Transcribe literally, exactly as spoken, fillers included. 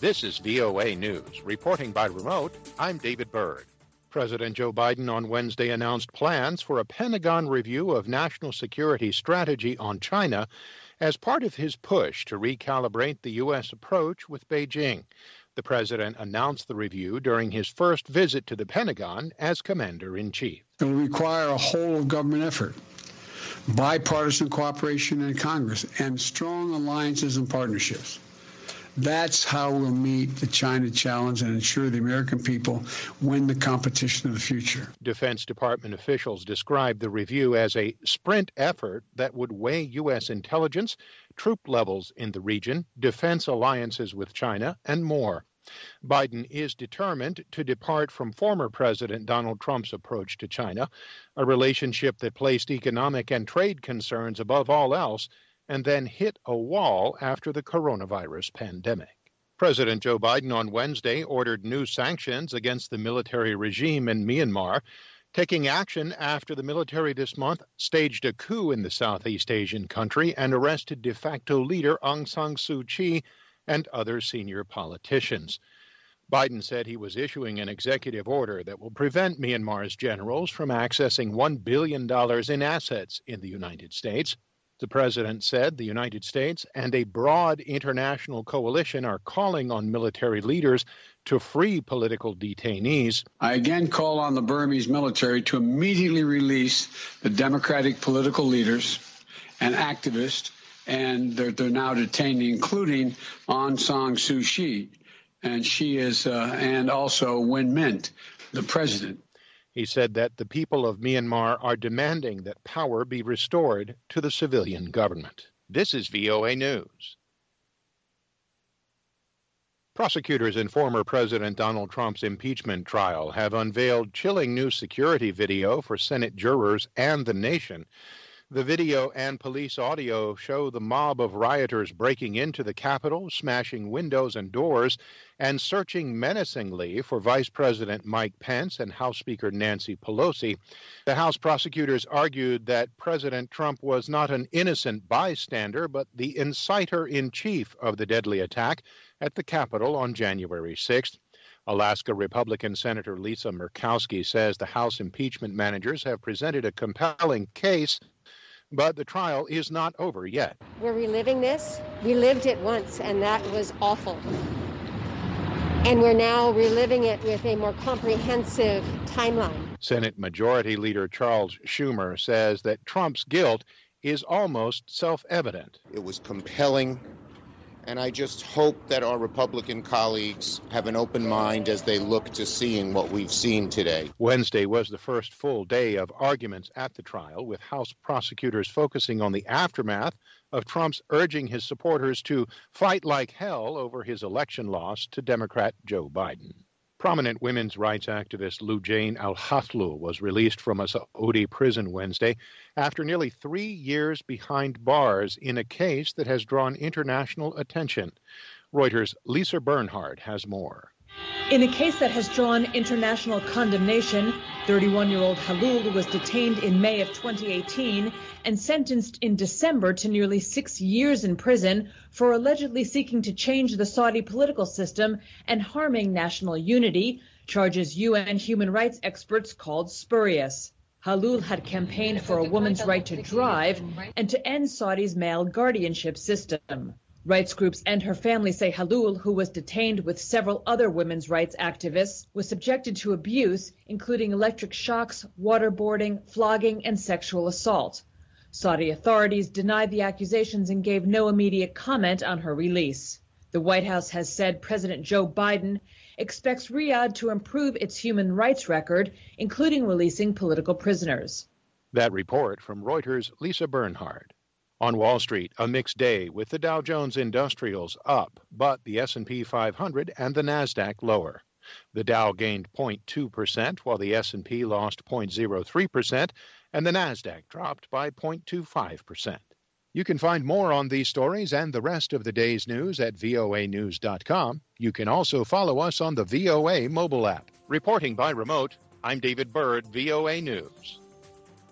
This is V O A News. Reporting by remote, I'm David Byrd. President Joe Biden on Wednesday announced plans for a Pentagon review of national security strategy on China as part of his push to recalibrate the U S approach with Beijing. The president announced the review during his first visit to the Pentagon as commander-in-chief. It will require a whole-of-government effort, bipartisan cooperation in Congress, and strong alliances and partnerships. That's how we'll meet the China challenge and ensure the American people win the competition of the future. Defense Department officials described the review as a sprint effort that would weigh U S intelligence, troop levels in the region, defense alliances with China, and more. Biden is determined to depart from former President Donald Trump's approach to China, a relationship that placed economic and trade concerns above all else, and then hit a wall after the coronavirus pandemic. President Joe Biden on Wednesday ordered new sanctions against the military regime in Myanmar, taking action after the military this month staged a coup in the Southeast Asian country and arrested de facto leader Aung San Suu Kyi and other senior politicians. Biden said he was issuing an executive order that will prevent Myanmar's generals from accessing one billion dollars in assets in the United States. The president said the United States and a broad international coalition are calling on military leaders to free political detainees. I again call on the Burmese military to immediately release the democratic political leaders and activists, and they're, they're now detained, including Aung San Suu Kyi, and she is, uh, and also Win Myint, the president. He said that the people of Myanmar are demanding that power be restored to the civilian government. This is V O A News. Prosecutors in former President Donald Trump's impeachment trial have unveiled chilling new security video for Senate jurors and the nation. The video and police audio show the mob of rioters breaking into the Capitol, smashing windows and doors, and searching menacingly for Vice President Mike Pence and House Speaker Nancy Pelosi. The House prosecutors argued that President Trump was not an innocent bystander, but the inciter-in-chief of the deadly attack at the Capitol on January sixth. Alaska Republican Senator Lisa Murkowski says the House impeachment managers have presented a compelling case, but the trial is not over yet. We're reliving this. We lived it once, and that was awful. And we're now reliving it with a more comprehensive timeline. Senate Majority Leader Charles Schumer says that Trump's guilt is almost self-evident. It was compelling, and I just hope that our Republican colleagues have an open mind as they look to seeing what we've seen today. Wednesday was the first full day of arguments at the trial, with House prosecutors focusing on the aftermath of Trump's urging his supporters to fight like hell over his election loss to Democrat Joe Biden. Prominent women's rights activist Loujain Alhathloul was released from a Saudi prison Wednesday after nearly three years behind bars in a case that has drawn international attention. Reuters' Lisa Bernhard has more. In a case that has drawn international condemnation, thirty-one-year-old Alhathloul was detained in May of twenty eighteen and sentenced in December to nearly six years in prison for allegedly seeking to change the Saudi political system and harming national unity, charges U N human rights experts called spurious. Alhathloul had campaigned for a woman's right to drive and to end Saudi's male guardianship system. Rights groups and her family say Alhathloul, who was detained with several other women's rights activists, was subjected to abuse, including electric shocks, waterboarding, flogging, and sexual assault. Saudi authorities denied the accusations and gave no immediate comment on her release. The White House has said President Joe Biden expects Riyadh to improve its human rights record, including releasing political prisoners. That report from Reuters' Lisa Bernhard. On Wall Street, a mixed day with the Dow Jones Industrials up, but the S and P five hundred and the Nasdaq lower. The Dow gained zero point two percent, while the S and P lost zero point zero three percent, and the Nasdaq dropped by zero point two five percent. You can find more on these stories and the rest of the day's news at V O A news dot com. You can also follow us on the V O A mobile app. Reporting by remote, I'm David Byrd, V O A News.